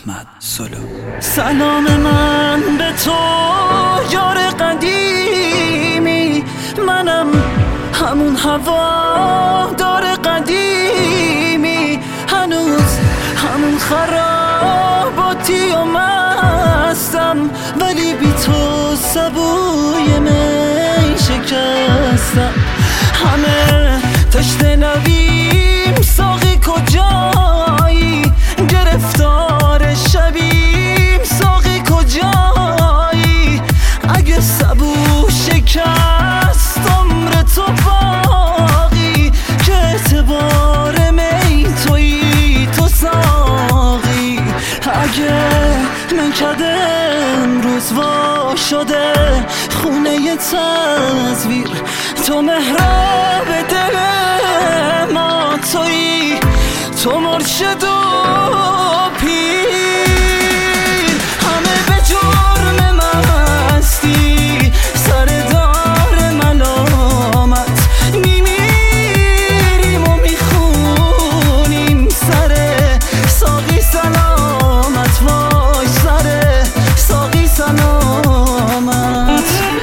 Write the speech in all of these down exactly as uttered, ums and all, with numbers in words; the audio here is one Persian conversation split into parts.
احمد سولو. سلام من به تو یار قدیمی، منم همون هوا دار قدیمی، هنوز همون خراباتی و مستم، ولی بی تو سبوی می شکستم. همه تشنه نویم، ساقی کجایی؟ گرفتار شبیم، ساقی کجایی؟ اگه سبو شکست عمر تو باقی، که اعتبار می تویی تو ساقی. اگه نکده امروز وا شده خونه تصویر، تو محراب دل ما تویی، تو مرشد و پیر. همه به جرم مستی سر دار ملامت میمیریم و میخونیم سر ساقی سلامت، وای سر ساقی سلامت.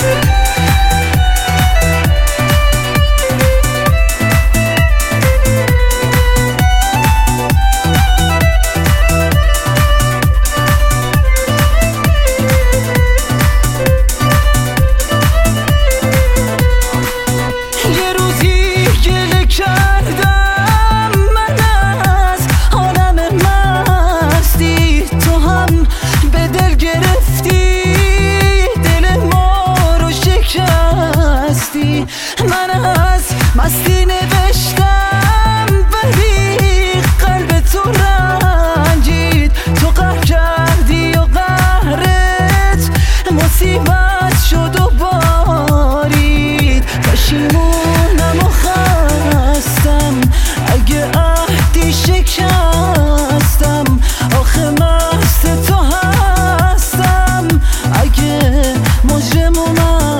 من از مستی نوشتم ولی قلب تو رنجید، تو قهر کردی و قهرت مصیبت شد و بارید. پشیمونم و خستم اگه عهدی شکستم، آخه مست تو هستم اگه مجرم و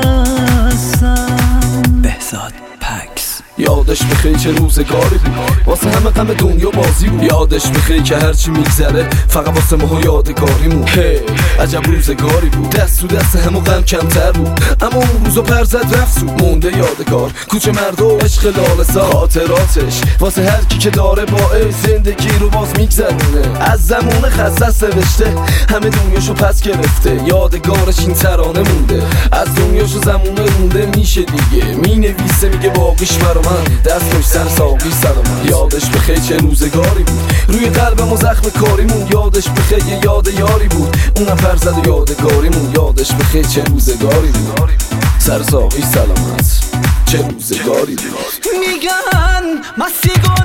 یادش بخیر چه روزگاری بود، واسه همه غم دنیا بازی بود. یادش بخیر که هرچی میگذره فقط واسه ما یادگاریمون. هی عجب روزگاری بود، دست تو دست همو غم کمتر بود، اما اون روزا پر زد رفت سود مونده یادگار. کوچه مرد و عشق لاله‌زار، خاطراتش واسه هر کی که داره باعث زندگی رو باز میگذرونه. از زمان خصص نوشته همه دنیاشو پس گرفته، یادگارش این ترانه مونده. از دنیاشو زمونه مونده میشه دیگه، مینویسه میگه باقیش برا من، دستش سر ساقی سلامت. یادش بخیر چه روزگاری بود، روی قلبم و زخم کاریمون. یادش بخیر یه یاد یاری بود، اونم پر زد و یادگاریمون. یادش بخیر چه روزگاری بود، سر ساقی سلامت چه روزگاری بود. میگن مستی